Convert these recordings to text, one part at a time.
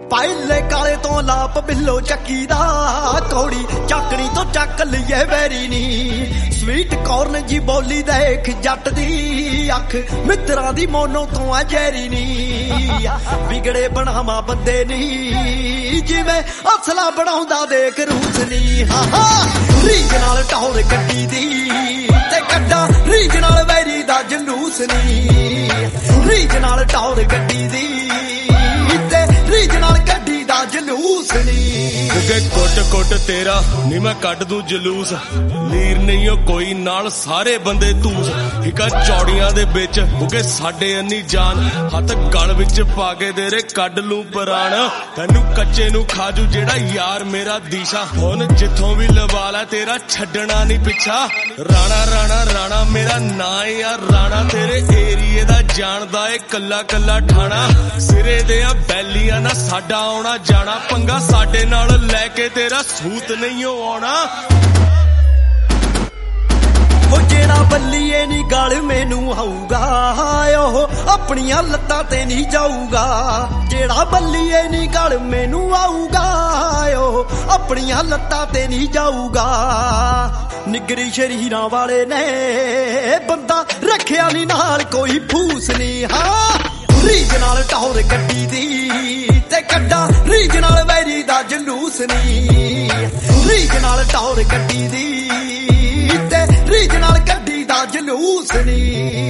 ਪਹਿਲੇ ਕਾਲੇ ਤੋਂ ਲਾਪ ਬਿੱਲੋ ਚੱਕੀ ਦਾ ਕੌੜੀ ਚੱਕਣੀ ਤੋਂ ਚੱਕ ਲਈਏ ਵੈਰੀ ਨੀ ਸਵੀਟ ਕਾਰਨ ਜੀ ਬੋਲੀ ਦੇਖ ਜੱਟ ਦੀ ਅੱਖ ਮਿੱਤਰਾਂ ਦੀ ਮੋਨੋਂ ਤੋਂ ਆ ਜੈਰੀ ਨੀ ਵਿਗੜੇ ਬਣਾਵਾ ਬੰਦੇ ਨੀ ਜਿਵੇਂ ਅਸਲਾ ਬਣਾਉਂਦਾ ਦੇਖ ਰੂਸ ਨੀ ਰੀਜ ਨਾਲ ਟੌਰ ਗੱਡੀ ਦੀ ਤੇ ਕੱਢਾਂ ਰੀਜ ਨਾਲ ਵੈਰੀ ਦਾ ਜਲੂਸ ਨੀ ਰੀਜ ਨਾਲ ਟੌਰ ਗੱਡੀ ਦੀ ਤੇ ਰੀਜ ਨਾਲ ਗੱਡੀ ਦਾ ਜਲੂਸ ਨੀ ਕਿ ਕੁੱਟ ਕੁੱਟ ਤੇਰਾ ਨੀ ਮੈਂ ਕੱਢ ਦੂੰ ਜਲੂਸ ਲੀਰ ਨਹੀਂ ਓ ਕੋਈ ਨਾਲ ਸਾਰੇ ਬੰਦੇ ਧੂਸ ਹਿਕਾ ਚੌੜੀਆਂ ਦੇ ਵਿੱਚ ਕਿ ਸਾਡੇ ਅੰਨੀ ਜਾਨ ਹੱਥ ਗਲ ਵਿੱਚ ਪਾ ਕੇ ਤੇਰੇ ਕੱਢ ਲੂੰ ਪ੍ਰਾਣ ਤੈਨੂੰ ਕੱਚੇ ਨੂੰ ਖਾਜੂ ਜਿਹੜਾ ਯਾਰ ਮੇਰਾ ਦੀਸ਼ਾ ਹੁਣ ਜਿੱਥੋਂ ਵੀ ਲਵਾ ਲੈ ਤੇਰਾ ਛੱਡਣਾ ਨਹੀਂ ਪਿੱਛਾ ਰਾਣਾ ਰਾਣਾ ਰਾਣਾ ਮੇਰਾ ਨਾਂ ਯਾਰ ਰਾਣਾ ਤੇਰੇ ਏਰੀਏ ਦਾ ਜਾਣਦਾ ਏ ਕੱਲਾ ਕੱਲਾ ਠਾਣਾ ਸਿਰੇ ਦੇ ਆ ਬੈਲੀਆਂ ਨਾ ਸਾਡਾ ਆਉਣਾ ਜਾਣਾ ਪੰਗਾ ਸਾਡੇ ਨਾਲ ਲੈ ਕੇ ਤੇਰਾ ਸੂਤ ਨਹੀਂ ਆਉਣਾ ਉਹ ਜਿਹੜਾ ਬੱਲੀਏ ਨੀ ਗਲ ਮੈਨੂੰ ਆਊਗਾ ਉਹ ਆਪਣੀਆਂ ਲੱਤਾਂ ਤੇ ਨਹੀਂ ਜਾਊਗਾ ਜਿਹੜਾ ਬੱਲੀਏ ਨੀ ਗਲ ਮੈਨੂੰ ਆਊਗਾ ਉਹ ਆਪਣੀਆਂ ਲੱਤਾਂ ਤੇ ਨਹੀਂ ਜਾਊਗਾ ਨਿਗਰੀ ਸ਼ਰੀਰਾਂ ਵਾਲੇ ਨੇ ਬੰਦਾ ਰੱਖਿਆ ਨੀ ਨਾਲ ਕੋਈ ਫੂਸ ਨੀ ਰੀਜ ਨਾਲ ਟੌਰ ਗੱਡੀ ਦੀ ਤੇ ਕੱਢਾਂ ਰੀਜ ਨਾਲ ਵੈਰੀ ਦਾ ਜਲੂਸ ਨੀ ਰੀਜ ਨਾਲ ਟੌਰ ਗੱਡੀ ਦੀ ਤੇ ਰੀਜ ਨਾਲ ਗੱਡੀ ਦਾ ਜਲੂਸ ਨੀ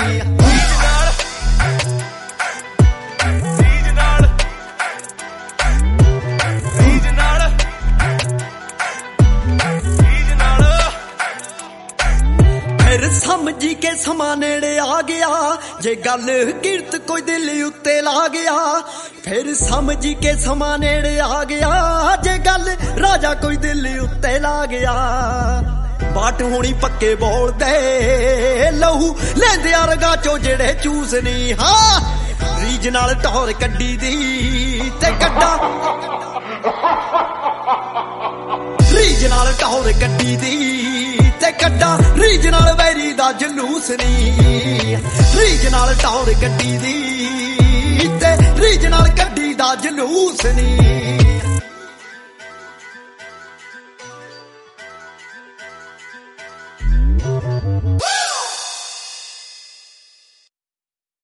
ਸਮਝੀ ਕੇ ਸਮਾਂ ਨੇੜੇ ਆ ਗਿਆ ਜੇ ਗੱਲ ਕਿਰਤ ਕੋਈ ਦਿਲ ਉੱਤੇ ਲਾ ਗਿਆ ਫਿਰ ਸਮਝੀ ਕੇ ਸਮਾਂ ਨੇੜੇ ਆ ਗਿਆ ਜੇ ਗੱਲ ਰਾਜਾ ਕੋਈ ਦਿਲ ਉੱਤੇ ਲਾ ਗਿਆ ਬਾਟ ਹੋਣੀ ਪੱਕੇ ਬੋਲਦੇ ਲਹੂ ਲੈਂਦੇ ਆ ਰਗਾ ਚੋਂ ਜਿਹੜੇ ਚੂਸ ਨੀ ਰੀਜ ਨਾਲ ਟੌਰ ਕੱਢੀ ਦੀ ਤੇ ਕੱਢਾਂ ਰੀਜ ਨਾਲ ਟੌਰ ਗੱਡੀ ਦੀ ਤੇ ਕੱਢਾਂ ਰੀਜ ਨਾਲ ਵੈਰੀ ਦਾ ਜਲੂਸ ਨੀ ਰੀਜ ਨਾਲ ਟੌਰ ਗੱਡੀ ਦੀ ਤੇ ਰੀਜ ਨਾਲ ਗੱਡੀ ਦਾ ਜਲੂਸ ਨੀ